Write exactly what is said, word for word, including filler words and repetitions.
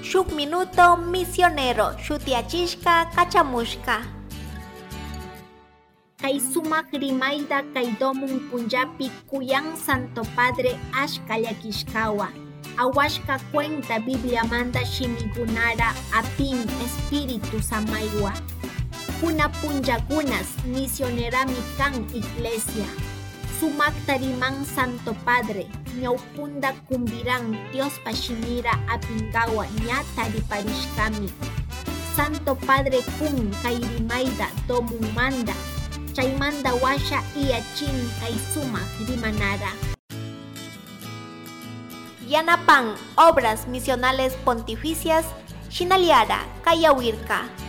Shuk minuto misionero shutiachishka kachamushka. Kay sumak rimayda kay domun punllapi kuyan Santo Padre ashka llakishkawa. Awashka cuenta Biblia manda shimigunara apin espíritu samaywa. Kuna punllakunas misionerami kan iglesia. Sumak tariman Santo Padre, ñaupunda kumbiran Dios pashimira apingawa ñatari parishkami. Santo Padre kun kay rimayda domun manda, chaymanda washa iachin kay sumak rimanara. Yanapan, obras misionales pontificias, Shinaliara, Kayawirka.